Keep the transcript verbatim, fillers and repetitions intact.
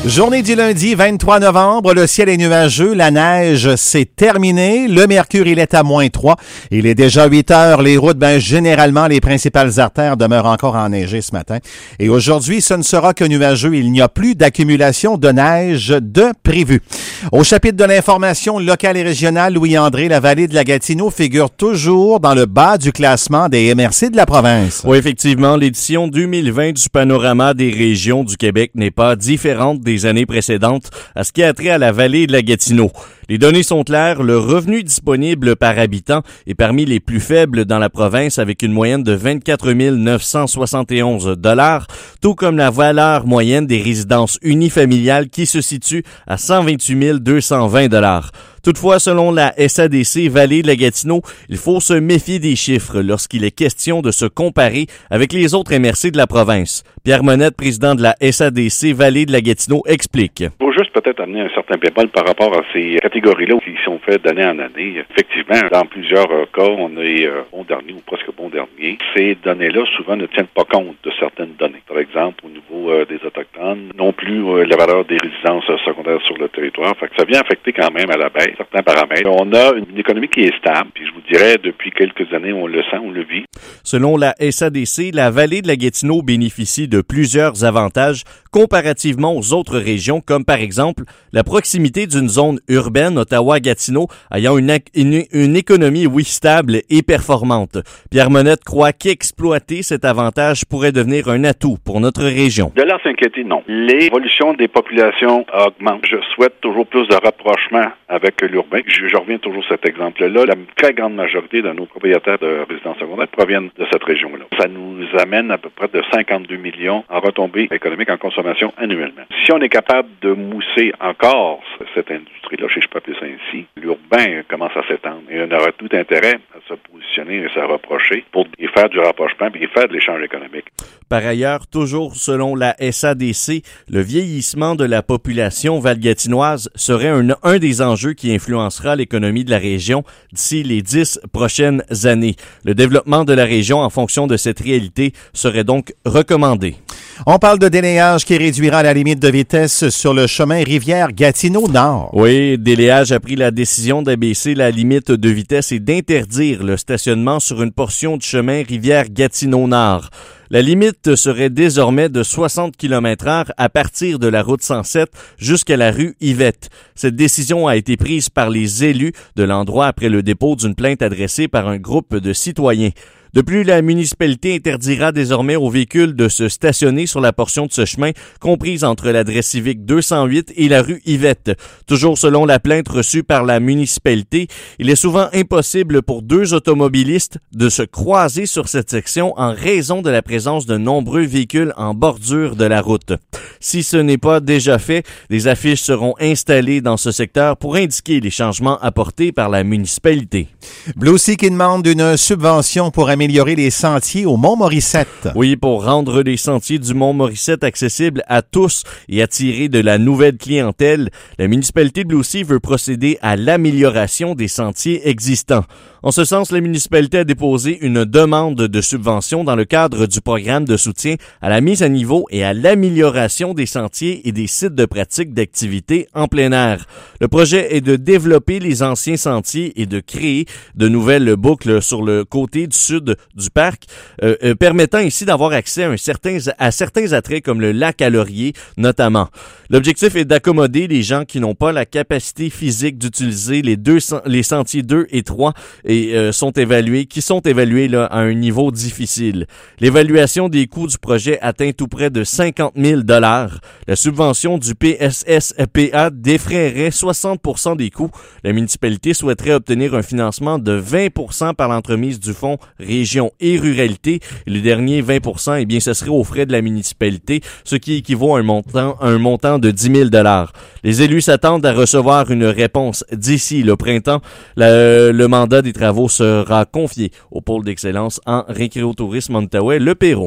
Journée du lundi vingt-trois novembre, le ciel est nuageux, la neige c'est terminé, le mercure il est à moins trois, il est déjà huit heures, les routes, ben généralement les principales artères demeurent encore enneigées ce matin. Et aujourd'hui, ce ne sera que nuageux, il n'y a plus d'accumulation de neige de prévu. Au chapitre de l'information locale et régionale, Louis-André, la vallée de la Gatineau figure toujours dans le bas du classement des M R C de la province. Oui, effectivement, l'édition deux mille vingt du panorama des régions du Québec n'est pas différente des années précédentes à ce qui a trait à la vallée de la Gatineau. Les données sont claires, le revenu disponible par habitant est parmi les plus faibles dans la province avec une moyenne de vingt-quatre mille neuf cent soixante et onze dollars, tout comme la valeur moyenne des résidences unifamiliales qui se situe à cent vingt-huit mille deux cent vingt dollars. Toutefois, selon la S A D C Vallée de la Gatineau, il faut se méfier des chiffres lorsqu'il est question de se comparer avec les autres M R C de la province. Pierre Monette, président de la S A D C Vallée de la Gatineau, explique. Il faut juste peut-être amener un certain bémol par rapport à ces catégories-là qui sont faites d'année en année. Effectivement, dans plusieurs cas, on est euh, bon dernier ou presque bon dernier. Ces données-là, souvent, ne tiennent pas compte de certaines données. Par exemple, au niveau euh, des Autochtones, non plus euh, la valeur des résidences euh, secondaires sur le territoire. Fait que ça vient affecter quand même à la baisse certains paramètres. On a une économie qui est stable, puis je vous dirais, depuis quelques années, on le sent, on le vit. Selon la S A D C, la vallée de la Gatineau bénéficie de plusieurs avantages comparativement aux autres régions, comme par exemple la proximité d'une zone urbaine, Ottawa-Gatineau, ayant une, une, une économie, oui, stable et performante. Pierre Monette croit qu'exploiter cet avantage pourrait devenir un atout pour notre région. De là à s'inquiéter, non. L'évolution des populations augmente. Je souhaite toujours plus de rapprochement avec l'urbain. Je, je reviens toujours à cet exemple-là. La très grande majorité de nos propriétaires de résidences secondaires proviennent de cette région-là. Ça nous amène à peu près de cinquante-deux millions en retombées économiques en consommation annuellement. Si on est capable de mousser encore cette industrie-là, si je peux appeler ça ainsi, l'urbain commence à s'étendre et on aura tout intérêt à se positionner et se rapprocher pour y faire du rapprochement et faire de l'échange économique. Par ailleurs, toujours selon la S A D C, le vieillissement de la population valgatinoise serait un, un des enjeux qui influencera l'économie de la région d'ici les dix prochaines années. Le développement de la région en fonction de cette réalité serait donc recommandé. On parle de délayage qui réduira la limite de vitesse sur le chemin Rivière-Gatineau-Nord. Oui, Déléage a pris la décision d'abaisser la limite de vitesse et d'interdire le stationnement sur une portion du chemin Rivière-Gatineau-Nord. La limite serait désormais de soixante kilomètres heure à partir de la route cent sept jusqu'à la rue Yvette. Cette décision a été prise par les élus de l'endroit après le dépôt d'une plainte adressée par un groupe de citoyens. De plus, la municipalité interdira désormais aux véhicules de se stationner sur la portion de ce chemin comprise entre l'adresse civique deux cent huit et la rue Yvette. Toujours selon la plainte reçue par la municipalité, il est souvent impossible pour deux automobilistes de se croiser sur cette section en raison de la présence de nombreux véhicules en bordure de la route. Si ce n'est pas déjà fait, des affiches seront installées dans ce secteur pour indiquer les changements apportés par la municipalité. Blue Sea qui demande une subvention pour améliorer les sentiers au Mont-Morissette. Oui, pour rendre les sentiers du Mont-Morissette accessibles à tous et attirer de la nouvelle clientèle, la municipalité de Blue Sea veut procéder à l'amélioration des sentiers existants. En ce sens, la municipalité a déposé une demande de subvention dans le cadre du programme de soutien à la mise à niveau et à l'amélioration des sentiers et des sites de pratique d'activités en plein air. Le projet est de développer les anciens sentiers et de créer de nouvelles boucles sur le côté du sud du parc, euh, euh, permettant ici d'avoir accès à, un certain, à certains attraits comme le lac à Laurier notamment. L'objectif est d'accommoder les gens qui n'ont pas la capacité physique d'utiliser les deux les sentiers deux et trois et euh, sont évalués, qui sont évalués là à un niveau difficile. L'évaluation des coûts du projet atteint tout près de cinquante mille dollars. La subvention du P S S P A défrayerait soixante pour cent des coûts. La municipalité souhaiterait obtenir un financement de vingt pour cent par l'entremise du fonds Région et Ruralité. Et le dernier vingt pour cent, eh bien, ce serait aux frais de la municipalité, ce qui équivaut à un montant, à un montant de dix mille dollars. Les élus s'attendent à recevoir une réponse d'ici le printemps. Le, le mandat des travaux sera confié au pôle d'excellence en récréotourisme en Outaouais, le Perron.